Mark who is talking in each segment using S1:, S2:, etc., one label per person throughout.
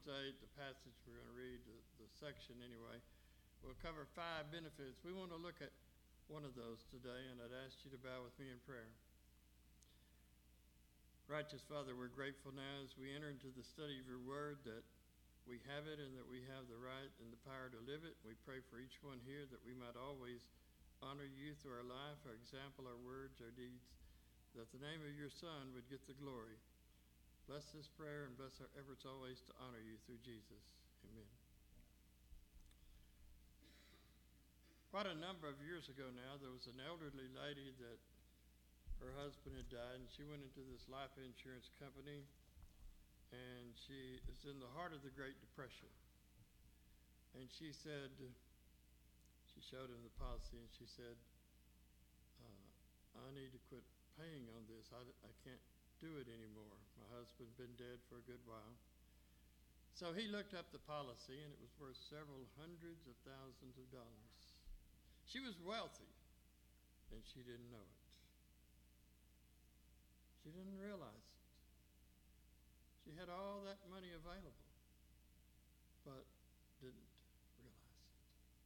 S1: Romans 8, the passage we're going to read, the section anyway, we'll cover 5 benefits. We want to look at one of those today, and I'd ask you to bow with me in prayer. Righteous Father, we're grateful now as we enter into the study of your word that we have it and that we have the right and the power to live it. We pray for each one here that we might always honor you through our life, our example, our words, our deeds, that the name of your Son would get the glory. Bless this prayer and bless our efforts always to honor you through Jesus. Amen. Quite a number of years ago now, there was an elderly lady that her husband had died, and she went into this life insurance company, and she is in the heart of the Great Depression. And she said, she showed him the policy, and she said, I need to quit paying on this. I can't do it anymore. My husband's been dead for a good while. So he looked up the policy, and it was worth several hundreds of thousands of dollars. She was wealthy, and she didn't know it. She didn't realize it. She had all that money available, but didn't realize it.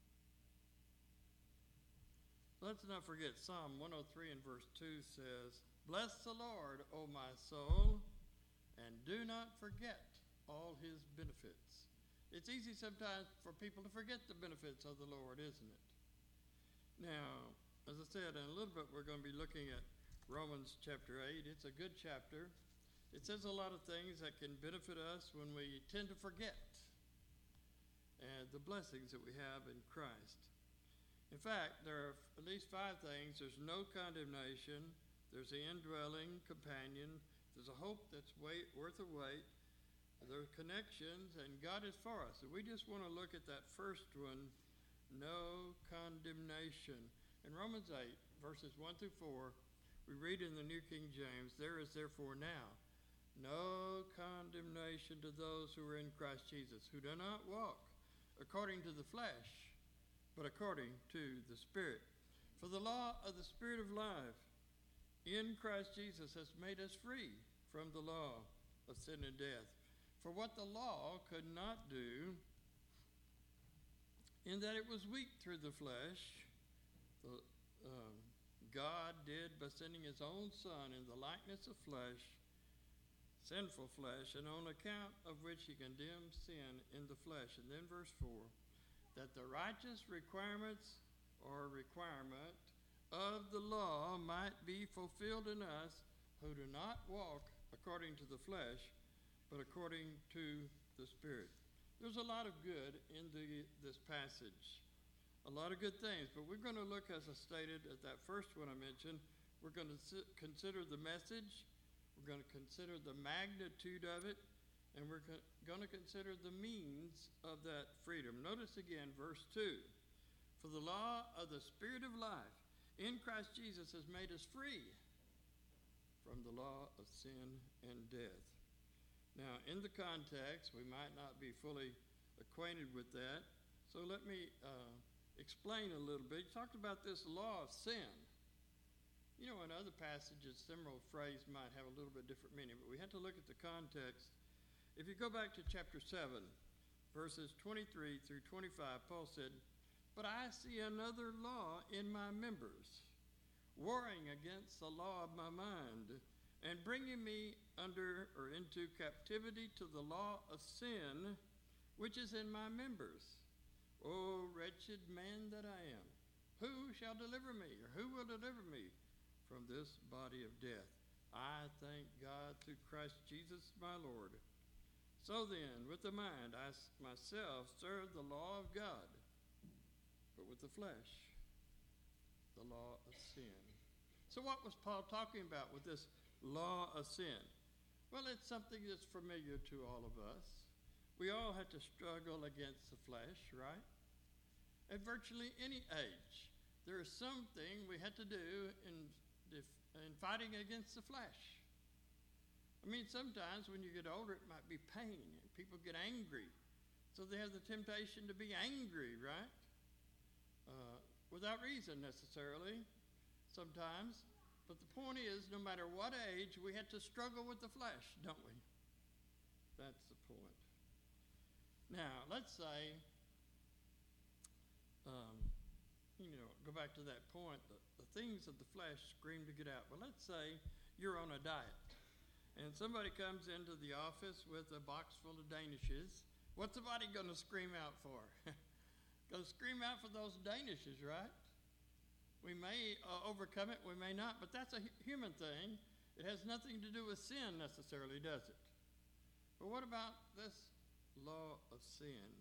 S1: Let's not forget Psalm 103 and verse 2 says, "Bless the Lord, O my soul, and do not forget all his benefits." It's easy sometimes for people to forget the benefits of the Lord, isn't it? Now, as I said, in a little bit we're going to be looking at Romans chapter 8. It's a good chapter. It says a lot of things that can benefit us when we tend to forget the blessings that we have in Christ. In fact, there are at least 5 things. There's no condemnation. There's the indwelling companion. There's a hope that's worth a wait. There are connections, and God is for us. And we just want to look at that first one, no condemnation. In Romans 8, verses 1 through 4, we read in the New King James, "There is therefore now no condemnation to those who are in Christ Jesus, who do not walk according to the flesh, but according to the Spirit. For the law of the Spirit of life in Christ Jesus has made us free from the law of sin and death. For what the law could not do, in that it was weak through the flesh, God did by sending his own Son in the likeness of flesh, sinful flesh, and on account of which he condemned sin in the flesh." And then verse 4, "that the righteous requirements or requirement of the law might be fulfilled in us who do not walk according to the flesh, but according to the Spirit." There's a lot of good in this passage, a lot of good things, but we're going to look, as I stated at that first one I mentioned, we're going to consider the message, we're going to consider the magnitude of it, and we're going to consider the means of that freedom. Notice again verse 2, "For the law of the Spirit of life in Christ Jesus has made us free from the law of sin and death." Now, in the context, we might not be fully acquainted with that, so let me explain a little bit. He talked about this law of sin. You know, in other passages, similar phrase might have a little bit different meaning, but we have to look at the context. If you go back to chapter 7, verses 23 through 25, Paul said, "But I see another law in my members, warring against the law of my mind, and bringing me under or into captivity to the law of sin, which is in my members. O wretched man that I am, who shall deliver me, or who will deliver me from this body of death? I thank God through Christ Jesus my Lord. So then, with the mind, I myself serve the law of God, but with the flesh, the law of sin." So what was Paul talking about with this law of sin? Well, it's something that's familiar to all of us. We all have to struggle against the flesh, right? At virtually any age, there is something we have to do in fighting against the flesh. I mean, sometimes when you get older, it might be pain, and people get angry. So they have the temptation to be angry, right? Without reason necessarily, sometimes. But the point is, no matter what age, we have to struggle with the flesh, don't we? That's the point. Now, let's say, go back to that point, the things of the flesh scream to get out. Well, let's say you're on a diet, and somebody comes into the office with a box full of Danishes. What's the body going to scream out for? Going to scream out for those Danishes, right? We may overcome it, we may not, but that's a human thing. It has nothing to do with sin necessarily, does it? But what about this law of sin?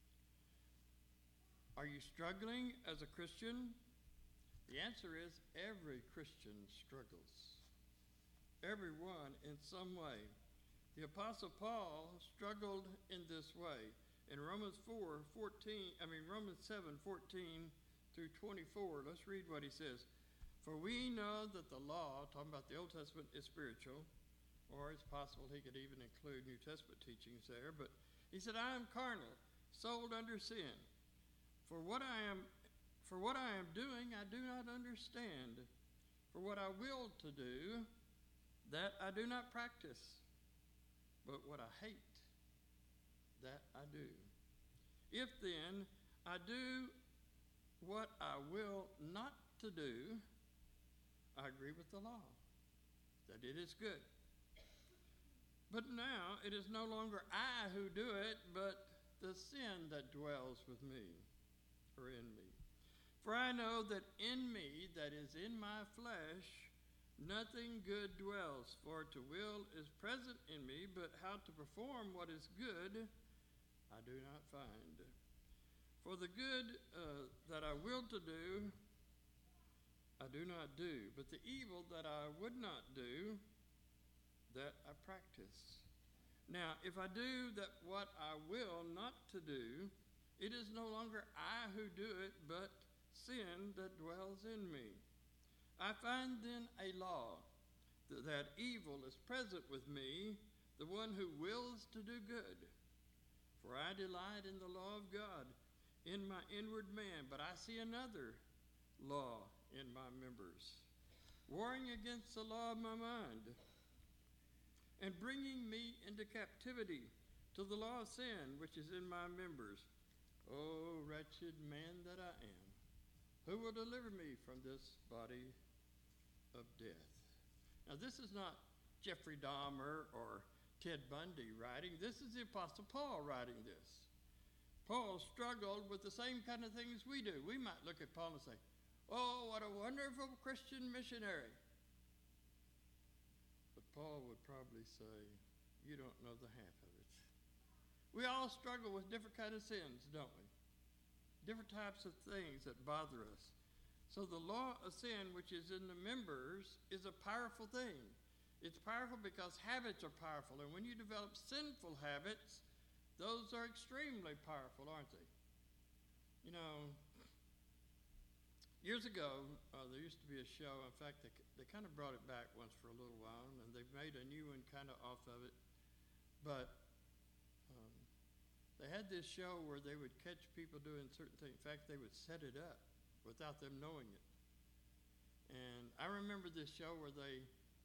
S1: Are you struggling as a Christian? The answer is every Christian struggles. Everyone in some way. The Apostle Paul struggled in this way. In Romans 7:14 through 24, let's read what he says. For we know that the law, talking about the Old Testament, is spiritual, or it's possible he could even include New Testament teachings there, but he said, I am carnal, sold under sin. For what I am doing, I do not understand. For what I will to do, that I do not practice. But what I hate, that I do. If then I do what I will not to do, I agree with the law, that it is good. But now it is no longer I who do it, but the sin that dwells with me, or in me. For I know that in me, that is in my flesh, nothing good dwells. For to will is present in me, but how to perform what is good, I do not find. For the good that I will to do, I do not do. But the evil that I would not do, that I practice. Now, if I do that what I will not to do, it is no longer I who do it, but sin that dwells in me. I find then a law, that evil is present with me, the one who wills to do good. For I delight in the law of God in my inward man, but I see another law in my members, warring against the law of my mind, and bringing me into captivity to the law of sin, which is in my members. O wretched man that I am, who will deliver me from this body of death? Now, this is not Jeffrey Dahmer or Ted Bundy writing. This is the Apostle Paul writing this. Paul struggled with the same kind of things we do. We might look at Paul and say, oh, what a wonderful Christian missionary. But Paul would probably say, you don't know the half of it. We all struggle with different kinds of sins, don't we? Different types of things that bother us. So the law of sin, which is in the members, is a powerful thing. It's powerful because habits are powerful. And when you develop sinful habits, those are extremely powerful, aren't they? You know, years ago, there used to be a show. In fact, they kind of brought it back once for a little while, and they've made a new one kind of off of it. But they had this show where they would catch people doing certain things. In fact, they would set it up without them knowing it. And I remember this show where they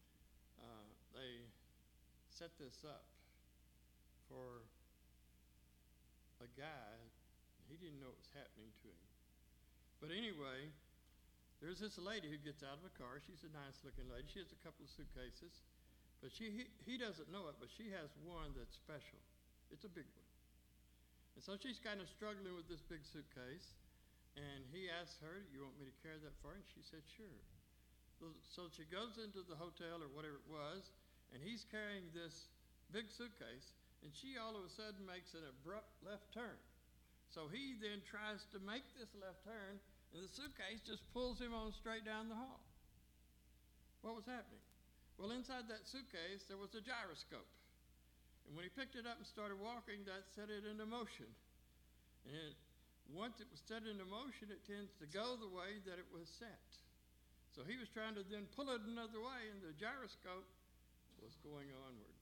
S1: set this up for a guy. He didn't know it was happening to him. But anyway, there's this lady who gets out of a car. She's a nice-looking lady. She has a couple of suitcases. But he doesn't know it, but she has one that's special. It's a big one. And so she's kind of struggling with this big suitcase. And he asks her, you want me to carry that for you? And she said, sure. So she goes into the hotel or whatever it was, and he's carrying this big suitcase, and she all of a sudden makes an abrupt left turn. So he then tries to make this left turn, and the suitcase just pulls him on straight down the hall. What was happening? Well, inside that suitcase, there was a gyroscope. And when he picked it up and started walking, that set it into motion. And once it was set into motion, it tends to go the way that it was set. So he was trying to then pull it another way, and the gyroscope was going onward.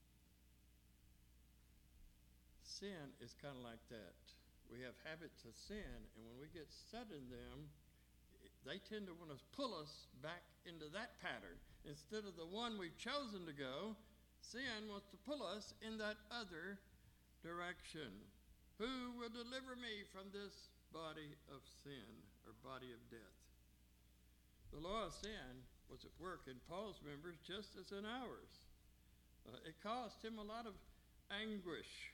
S1: Sin is kind of like that. We have habits of sin, and when we get set in them, they tend to want to pull us back into that pattern. Instead of the one we've chosen to go, sin wants to pull us in that other direction. Who will deliver me from this body of sin or body of death? The law of sin was at work in Paul's members just as in ours. It caused him a lot of anguish.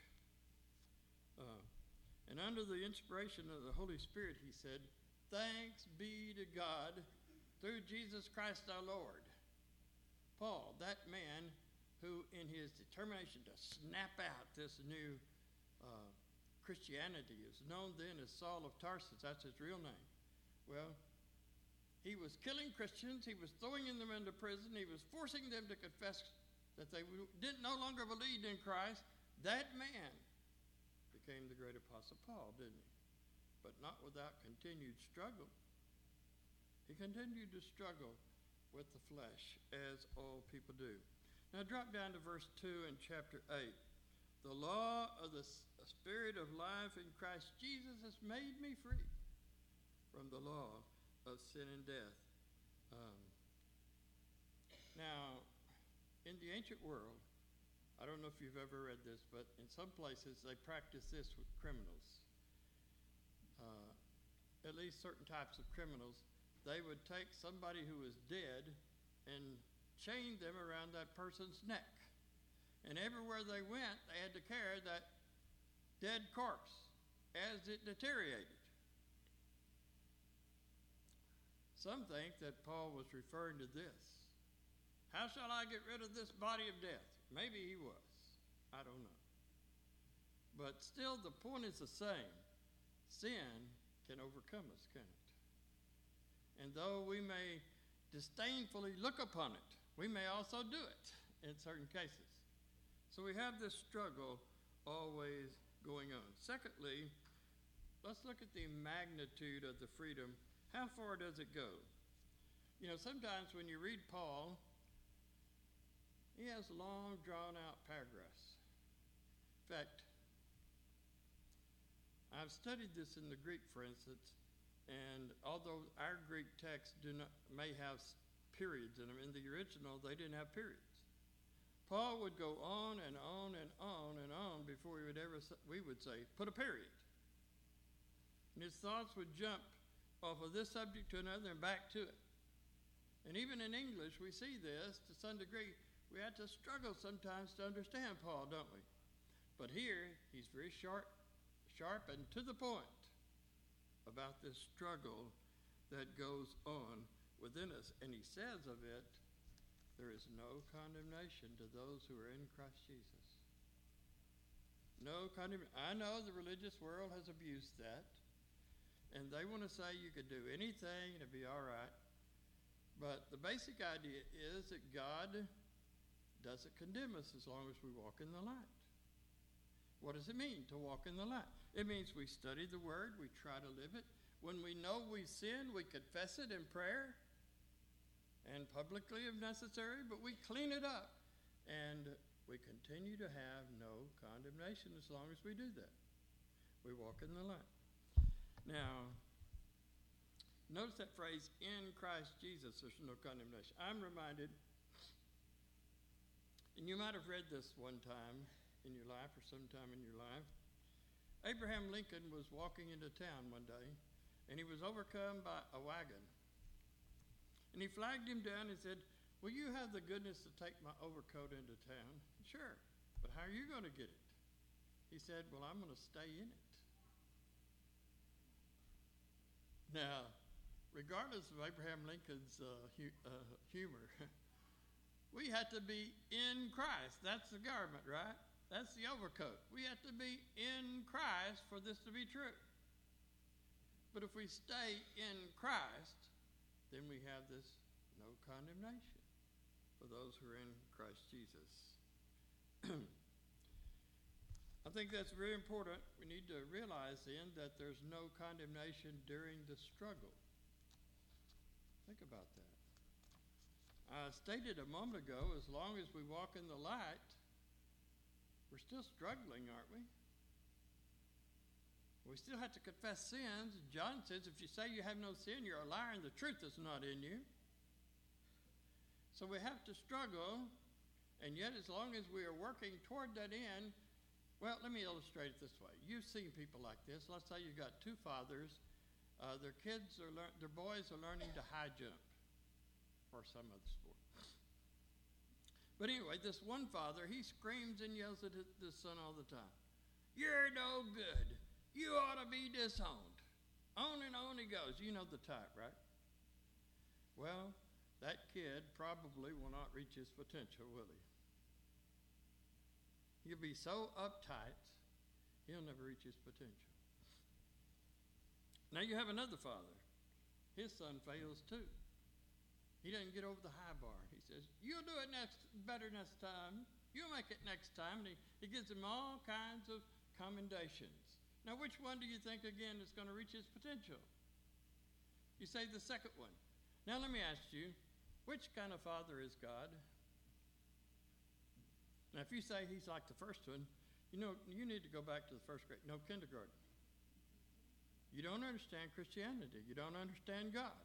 S1: And under the inspiration of the Holy Spirit, he said, "Thanks be to God through Jesus Christ our Lord." Paul, that man who in his determination to snap out this new Christianity is known then as Saul of Tarsus. That's his real name. Well, he was killing Christians. He was throwing them into prison. He was forcing them to confess that they didn't no longer believe in Christ. That man became the great Apostle Paul, didn't he? But not without continued struggle. He continued to struggle with the flesh, as all people do. Now drop down to verse 2 in chapter 8. The law of the Spirit of life in Christ Jesus has made me free from the law of sin and death. Now, in the ancient world, I don't know if you've ever read this, but in some places they practice this with criminals. At least certain types of criminals, they would take somebody who was dead and chain them around that person's neck. And everywhere they went, they had to carry that dead corpse as it deteriorated. Some think that Paul was referring to this. How shall I get rid of this body of death? Maybe he was. I don't know. But still, the point is the same. Sin can overcome us, can't it? And though we may disdainfully look upon it, we may also do it in certain cases. So we have this struggle always going on. Secondly, let's look at the magnitude of the freedom. How far does it go? You know, sometimes when you read Paul, he has long, drawn-out paragraphs. In fact, I've studied this in the Greek, for instance, and although our Greek texts may have periods in them, in the original they didn't have periods. Paul would go on and on and on and on before we would say, put a period. And his thoughts would jump off of this subject to another and back to it. And even in English, we see this to some degree. We have to struggle sometimes to understand Paul, don't we? But here, he's very sharp and to the point about this struggle that goes on within us. And he says of it, there is no condemnation to those who are in Christ Jesus. No condemnation. I know the religious world has abused that, and they want to say you could do anything and it'd be all right. But the basic idea is that God doesn't condemn us as long as we walk in the light. What does it mean to walk in the light? It means we study the Word, we try to live it. When we know we sin, we confess it in prayer and publicly if necessary, but we clean it up. And we continue to have no condemnation as long as we do that. We walk in the light. Now, notice that phrase, in Christ Jesus, there's no condemnation. I'm reminded, and you might have read this one time in your life or sometime in your life. Abraham Lincoln was walking into town one day, and he was overcome by a wagon. And he flagged him down and said, will you have the goodness to take my overcoat into town? Sure, but how are you going to get it? He said, well, I'm going to stay in it. Now, regardless of Abraham Lincoln's humor, we have to be in Christ. That's the garment, right? That's the overcoat. We have to be in Christ for this to be true. But if we stay in Christ, then we have this no condemnation for those who are in Christ Jesus. I think that's very important. We need to realize then that there's no condemnation during the struggle. Think about that. I stated a moment ago, as long as we walk in the light, we're still struggling, aren't we? We still have to confess sins. John says, if you say you have no sin, you're a liar and the truth is not in you. So we have to struggle, and yet as long as we are working toward that end, Well, let me illustrate it this way. You've seen people like this. Let's say you've got two fathers. Their boys are learning to high jump or some other sport. But anyway, this one father, he screams and yells at his son all the time. You're no good. You ought to be disowned. On and on he goes. You know the type, right? Well, that kid probably will not reach his potential, will he? He'll be so uptight, he'll never reach his potential. Now you have another father. His son fails too. He doesn't get over the high bar. He says, you'll do it better next time. You'll make it next time. And he gives him all kinds of commendations. Now, which one do you think, again, is going to reach his potential? You say the second one. Now, let me ask you, which kind of father is God? Now, if you say he's like the first one, you need to go back to the first grade. No, kindergarten. You don't understand Christianity. You don't understand God.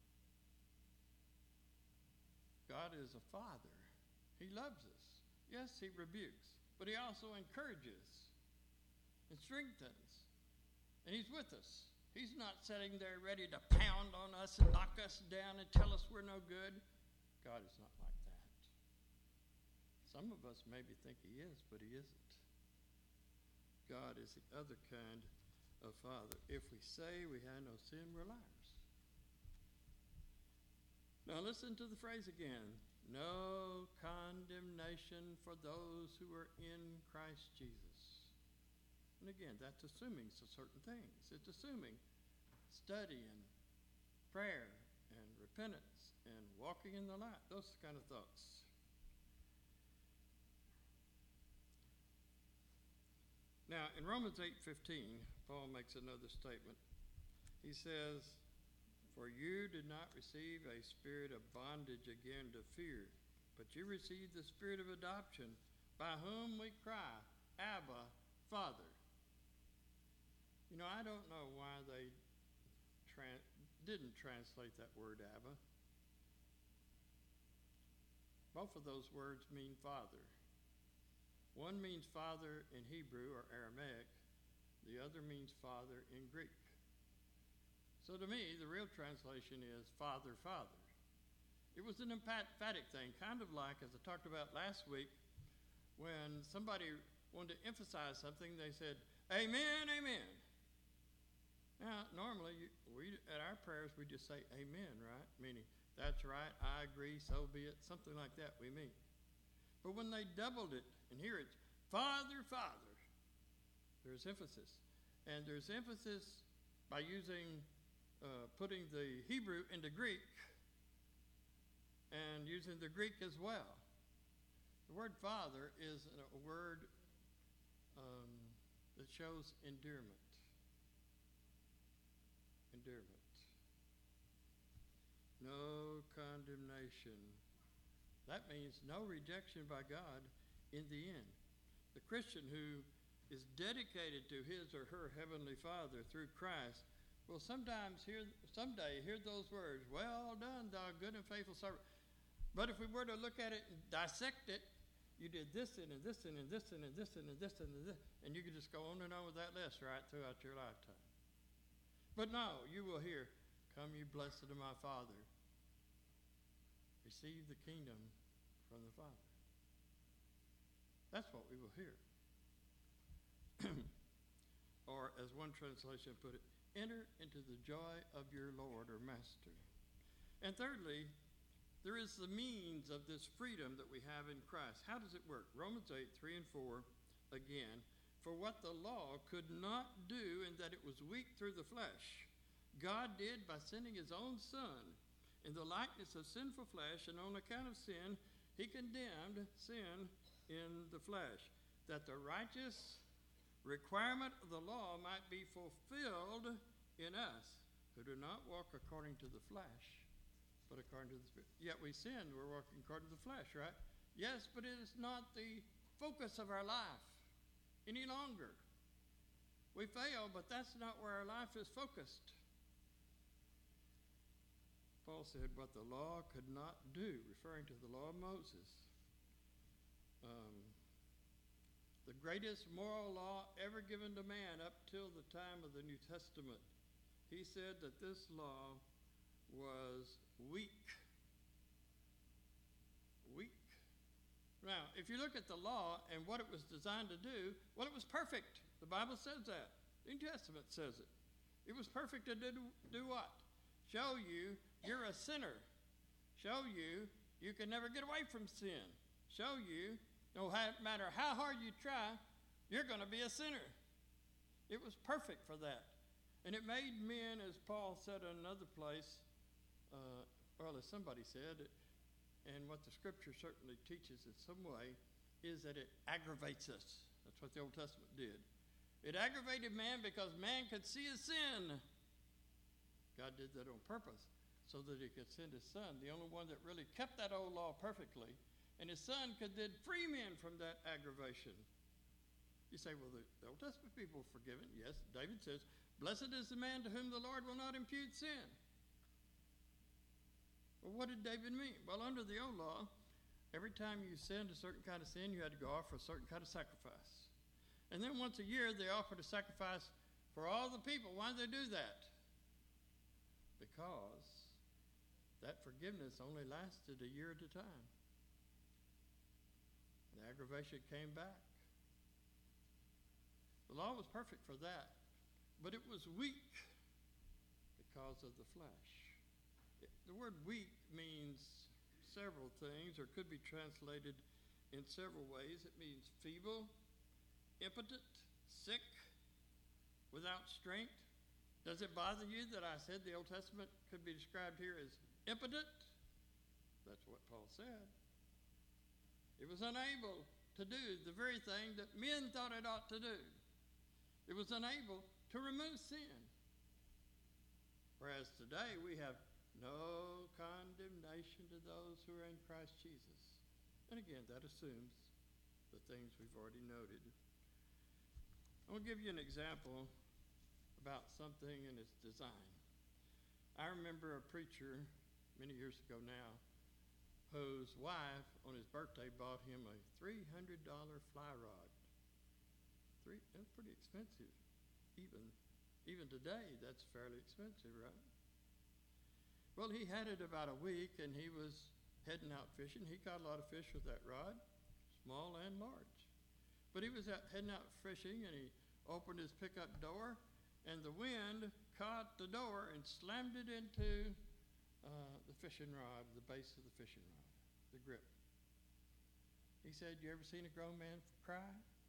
S1: God is a father. He loves us. Yes, he rebukes, but he also encourages and strengthens. And he's with us. He's not sitting there ready to pound on us and knock us down and tell us we're no good. God is not like that. Some of us maybe think he is, but he isn't. God is the other kind of father. If we say we have no sin, we're liars. Now listen to the phrase again. No condemnation for those who are in Christ Jesus. And again, that's assuming certain things. It's assuming study and prayer and repentance and walking in the light. Those kind of thoughts. Now, in Romans 8:15, Paul makes another statement. He says, for you did not receive a spirit of bondage again to fear, but you received the spirit of adoption, by whom we cry, Abba, Father. You know, I don't know why they didn't translate that word Abba. Both of those words mean father. One means father in Hebrew or Aramaic. The other means father in Greek. So to me, the real translation is Father, Father. It was an emphatic thing, kind of like, as I talked about last week, when somebody wanted to emphasize something, they said, Amen, amen. Now, normally, at our prayers, we just say amen, right? Meaning, that's right, I agree, so be it, something like that we mean. But when they doubled it, and here it's Father, Father, there's emphasis. And there's emphasis by putting the Hebrew into Greek and using the Greek as well. The word father is a word that shows endearment. Endearment. No condemnation. That means no rejection by God in the end. The Christian who is dedicated to his or her heavenly Father through Christ will someday hear those words, well done, thou good and faithful servant. But if we were to look at it and dissect it, you did this and this and this and this and this and this, and you could just go on and on with that list right throughout your lifetime. But no, you will hear, come you blessed of my Father. Receive the kingdom from the Father. That's what we will hear. Or as one translation put it, enter into the joy of your Lord or Master. And thirdly, there is the means of this freedom that we have in Christ. How does it work? Romans 8:3 and 4, again. For what the law could not do in that it was weak through the flesh, God did by sending his own Son in the likeness of sinful flesh, and on account of sin, he condemned sin in the flesh, that the righteous requirement of the law might be fulfilled in us who do not walk according to the flesh, but according to the Spirit. Yet we sin, we're walking according to the flesh, right? Yes, but it is not the focus of our life any longer. We fail, but that's not where our life is focused. Paul said, what the law could not do, referring to the law of Moses. the greatest moral law ever given to man up till the time of the New Testament. He said that this law was weak. Weak. Now, if you look at the law and what it was designed to do, well, it was perfect. The Bible says that. The New Testament says it. It was perfect to do what? Show you you're a sinner. Show you you can never get away from sin. Show you no matter how hard you try, you're going to be a sinner. It was perfect for that. And it made men, as Paul said in another place, well, as somebody said, and what the Scripture certainly teaches in some way, is that it aggravates us. That's what the Old Testament did. It aggravated man because man could see his sin. God did that on purpose so that he could send his son, the only one that really kept that old law perfectly, and his son could then free men from that aggravation. You say, well, the Old Testament people were forgiven. Yes, David says, blessed is the man to whom the Lord will not impute sin. Well, what did David mean? Well, under the old law, every time you sinned a certain kind of sin, you had to go offer a certain kind of sacrifice. And then once a year, they offered a sacrifice for all the people. Why did they do that? Because that forgiveness only lasted a year at a time. The aggravation came back. The law was perfect for that, but it was weak because of the flesh. The word weak means several things, or could be translated in several ways. It means feeble, impotent, sick, without strength. Does it bother you that I said the Old Testament could be described here as impotent? That's what Paul said. It was unable to do the very thing that men thought it ought to do. It was unable to remove sin. Whereas today we have no condemnation to those who are in Christ Jesus. And again, that assumes the things we've already noted. I'm going to give you an example about something and its design. I remember a preacher many years ago now whose wife on his birthday bought him a $300 fly rod. That's pretty expensive. Even today, that's fairly expensive, right? Well, he had it about a week, and he was heading out fishing. He caught a lot of fish with that rod, small and large. But he was heading out fishing, and he opened his pickup door, and the wind caught the door and slammed it into the fishing rod, the base of the fishing rod, the grip. He said, you ever seen a grown man cry?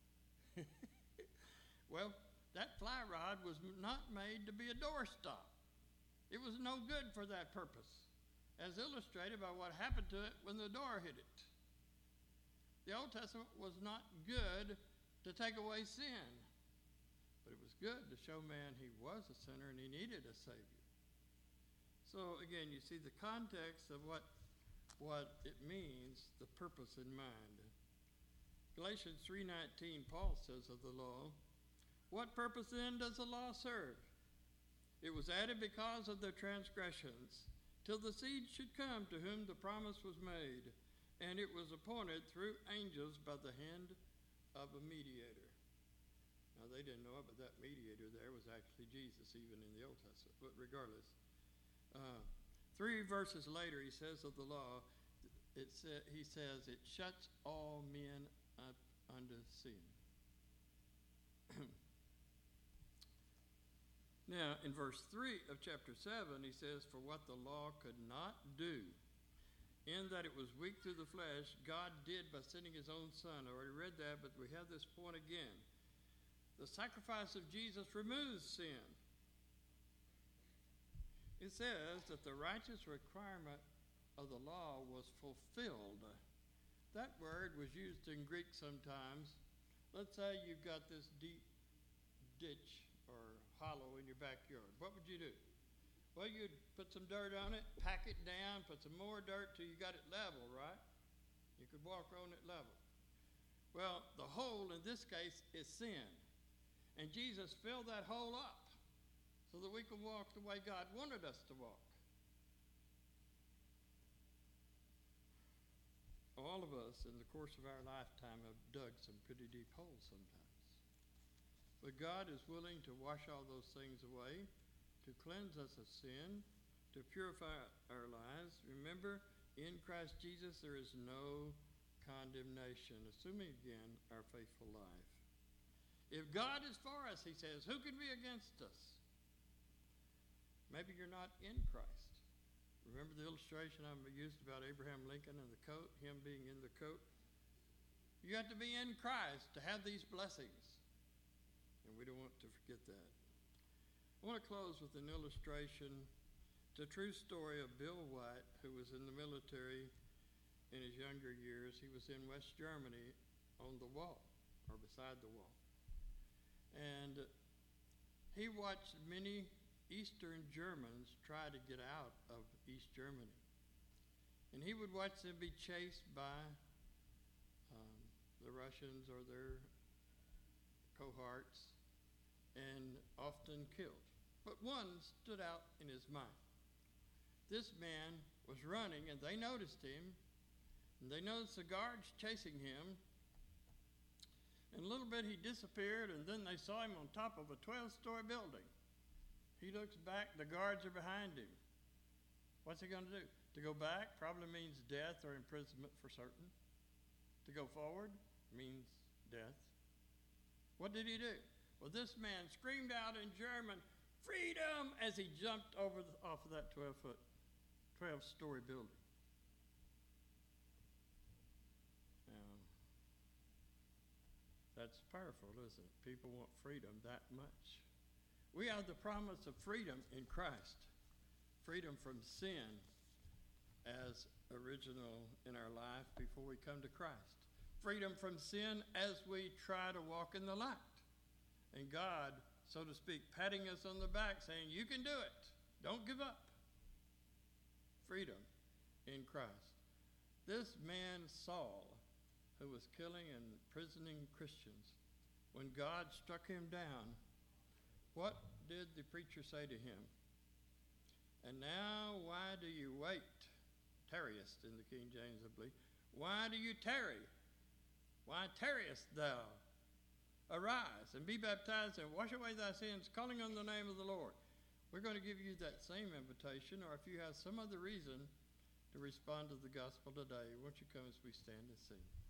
S1: Well, that fly rod was not made to be a doorstop. It was no good for that purpose, as illustrated by what happened to it when the door hit it. The Old Testament was not good to take away sin, but it was good to show man he was a sinner and he needed a Savior. So again, you see the context of what it means, the purpose in mind. Galatians 3:19, Paul says of the law, what purpose then does the law serve? It was added because of their transgressions, till the seed should come to whom the promise was made, and it was appointed through angels by the hand of a mediator. Now, they didn't know it, but that mediator there was actually Jesus, even in the Old Testament. But regardless, 3 verses later, he says of the law, he says, it shuts all men up unto sin. Now, in verse 3 of chapter 7, he says, for what the law could not do, in that it was weak through the flesh, God did by sending his own Son. I already read that, but we have this point again. The sacrifice of Jesus removes sin. It says that the righteous requirement of the law was fulfilled. That word was used in Greek sometimes. Let's say you've got this deep ditch or hollow in your backyard. What would you do? Well, you'd put some dirt on it, pack it down, put some more dirt till you got it level, right? You could walk on it level. Well, the hole in this case is sin. And Jesus filled that hole up so that we can walk the way God wanted us to walk. all of us in the course of our lifetime have dug some pretty deep holes sometimes. But God is willing to wash all those things away, to cleanse us of sin, to purify our lives. Remember, in Christ Jesus there is no condemnation, assuming again our faithful life. If God is for us, he says, who can be against us? Maybe you're not in Christ. Remember the illustration I used about Abraham Lincoln and the coat, him being in the coat? You have to be in Christ to have these blessings. And we don't want to forget that. I want to close with an illustration. It's a true story of Bill White, who was in the military in his younger years. He was in West Germany on the wall, or beside the wall. And he watched many Eastern Germans try to get out of East Germany. And he would watch them be chased by the Russians or their cohorts and often killed. But one stood out in his mind. This man was running and they noticed him, and they noticed the guards chasing him. In a little bit he disappeared, and then they saw him on top of a 12-story building. He looks back, the guards are behind him. What's he going to do? To go back probably means death or imprisonment for certain. To go forward means death. What did he do? Well, this man screamed out in German, "Freedom!" as he jumped off of that 12-story building. That's powerful, isn't it? People want freedom that much. We have the promise of freedom in Christ. Freedom from sin as original in our life before we come to Christ. Freedom from sin as we try to walk in the light. And God, so to speak, patting us on the back saying, you can do it. Don't give up. Freedom in Christ. This man, Saul, who was killing and imprisoning Christians, when God struck him down, what did the preacher say to him? And now why do you wait? Tarriest in the King James, I believe. Why do you tarry? Why tarriest thou? Arise and be baptized and wash away thy sins, calling on the name of the Lord. We're going to give you that same invitation, or if you have some other reason to respond to the gospel today, won't you come as we stand and sing?